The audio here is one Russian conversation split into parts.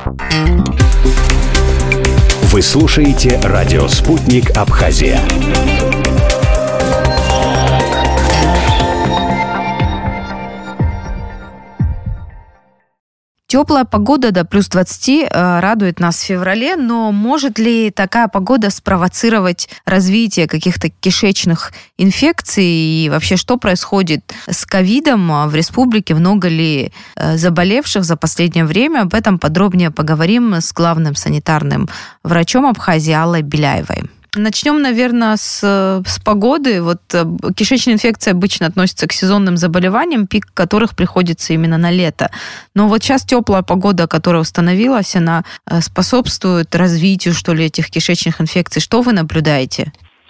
Вы слушаете радио «Спутник Абхазия». Теплая погода до плюс 20 радует нас в феврале, но может ли такая погода спровоцировать развитие каких-то кишечных инфекций? И вообще, что происходит с ковидом в республике? Много ли заболевших за последнее время? Об этом подробнее поговорим с главным санитарным врачом Абхазии Аллой Беляевой. Начнем, наверное, с погоды. Вот кишечная инфекция обычно относится к сезонным заболеваниям, пик которых приходится именно на лето. Но вот сейчас теплая погода, которая установилась, она способствует развитию, что ли, этих кишечных инфекций. Что вы наблюдаете?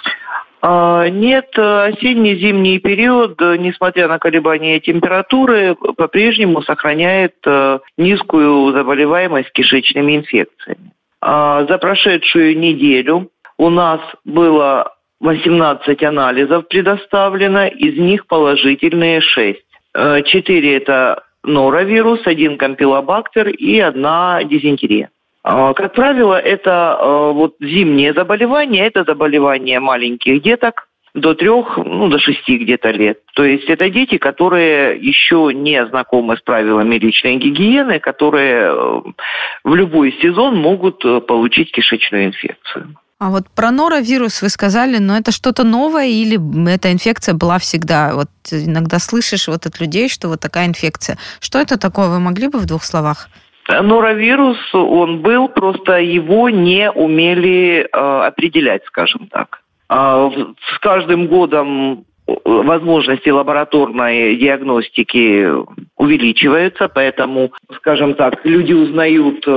Нет, осенне-зимний период, несмотря на колебания температуры, по-прежнему сохраняет низкую заболеваемость кишечными инфекциями. За прошедшую неделю у нас было 18 анализов предоставлено, из них положительные 6. 4 это норовирус, 1 кампилобактер и 1 дизентерия. Как правило, это зимнее заболевание, это заболевание маленьких деток до 3, до 6 где-то лет. То есть это дети, которые еще не знакомы с правилами личной гигиены, которые в любой сезон могут получить кишечную инфекцию. А вот про норовирус вы сказали, но это что-то новое или эта инфекция была всегда? Вот иногда слышишь вот от людей, что вот такая инфекция. Что это такое? Вы могли бы в 2 словах? Норовирус, он был, просто его не умели определять, скажем так. С каждым годом возможности лабораторной диагностики увеличиваются, поэтому, скажем так, люди узнают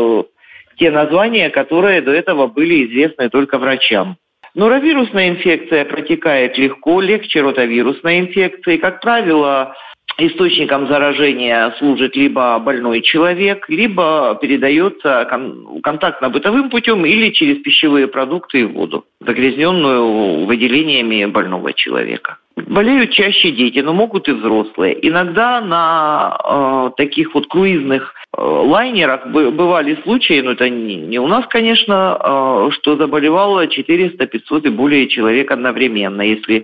те названия, которые до этого были известны только врачам. Норовирусная инфекция протекает легко, легче ротавирусной инфекции. Как правило, источником заражения служит либо больной человек, либо передается контактно-бытовым путем или через пищевые продукты и воду, загрязненную выделениями больного человека. Болеют чаще дети, но могут и взрослые. Иногда на таких вот круизных лайнерах бывали случаи, но это не у нас, конечно, что заболевало 400, 500 и более человек одновременно, если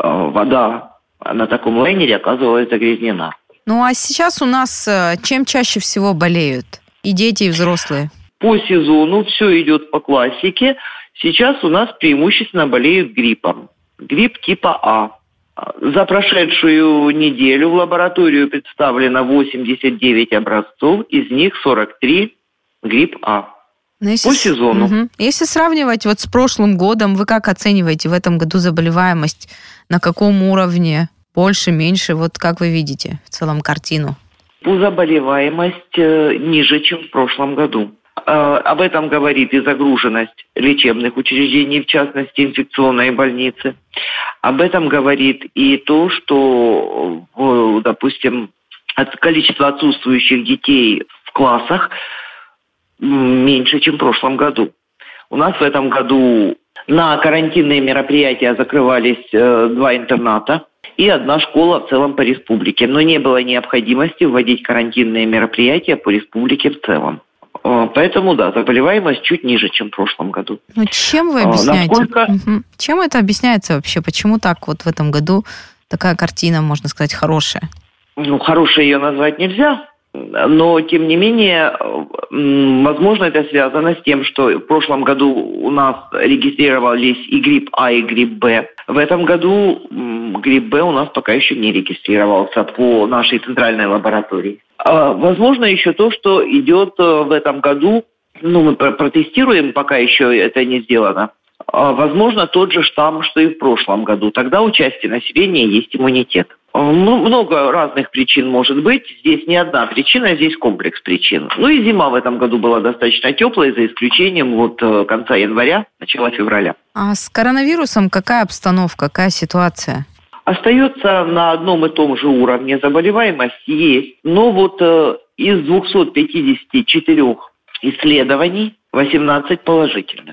вода на таком лайнере оказывалась загрязнена. Ну а сейчас у нас чем чаще всего болеют? И дети, и взрослые? По сезону все идет по классике. Сейчас у нас преимущественно болеют гриппом. Грипп типа А. За прошедшую неделю в лабораторию представлено 89 образцов, из них 43 грипп А. По сезону. Угу. Если сравнивать вот с прошлым годом, вы как оцениваете в этом году заболеваемость? На каком уровне? Больше, меньше? Вот как вы видите в целом картину? Заболеваемость ниже, чем в прошлом году. Об этом говорит и загруженность лечебных учреждений, в частности, инфекционной больницы. Об этом говорит и то, что, допустим, количество отсутствующих детей в классах меньше, чем в прошлом году. У нас в этом году на карантинные мероприятия закрывались 2 интерната и 1 школа в целом по республике. Но не было необходимости вводить карантинные мероприятия по республике в целом. Поэтому, да, заболеваемость чуть ниже, чем в прошлом году. Ну, чем вы объясняете? Чем это объясняется вообще? Почему так вот в этом году такая картина, можно сказать, хорошая? Хорошей ее назвать нельзя. Но, тем не менее, возможно, это связано с тем, что в прошлом году у нас регистрировались и грипп А, и грипп Б. В этом году грипп Б у нас пока еще не регистрировался по нашей центральной лаборатории. Возможно еще то, что идет в этом году, мы протестируем, пока еще это не сделано. Возможно, тот же штамм, что и в прошлом году. Тогда у части населения есть иммунитет. Много разных причин может быть. Здесь не одна причина, здесь комплекс причин. И зима в этом году была достаточно теплая, за исключением конца января, начала февраля. А с коронавирусом какая обстановка, какая ситуация? Остается на одном и том же уровне. Заболеваемость есть. Но из 254 исследований 18 положительных.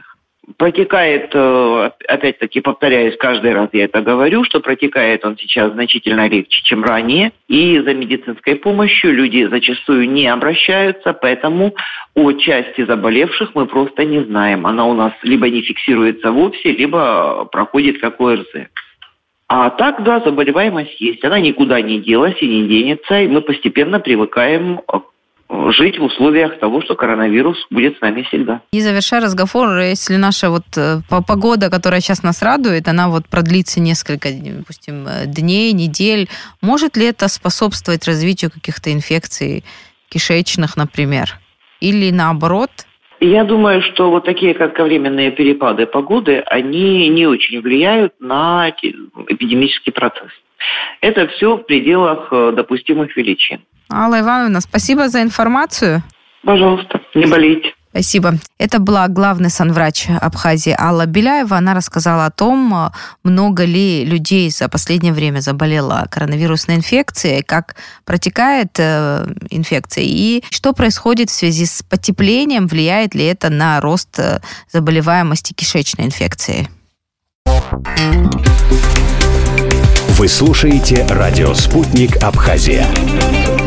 Протекает, опять-таки повторяюсь, каждый раз я это говорю, что протекает он сейчас значительно легче, чем ранее. И за медицинской помощью люди зачастую не обращаются, поэтому о части заболевших мы просто не знаем. Она у нас либо не фиксируется вовсе, либо проходит как ОРЗ. А так, да, заболеваемость есть. Она никуда не делась и не денется, и мы постепенно привыкаем жить в условиях того, что коронавирус будет с нами всегда. И завершая разговор, если наша погода, которая сейчас нас радует, она продлится несколько, допустим, дней, недель, может ли это способствовать развитию каких-то инфекций кишечных, например? Или наоборот? Я думаю, что такие кратковременные перепады погоды, они не очень влияют на эпидемический процесс. Это все в пределах допустимых величин. Алла Ивановна, спасибо за информацию. Пожалуйста, не болейте. Спасибо. Это была главный санврач Абхазии Алла Беляева. Она рассказала о том, много ли людей за последнее время заболело коронавирусной инфекцией, как протекает инфекция и что происходит в связи с потеплением, влияет ли это на рост заболеваемости кишечной инфекцией. Вы слушаете радио «Спутник Абхазия».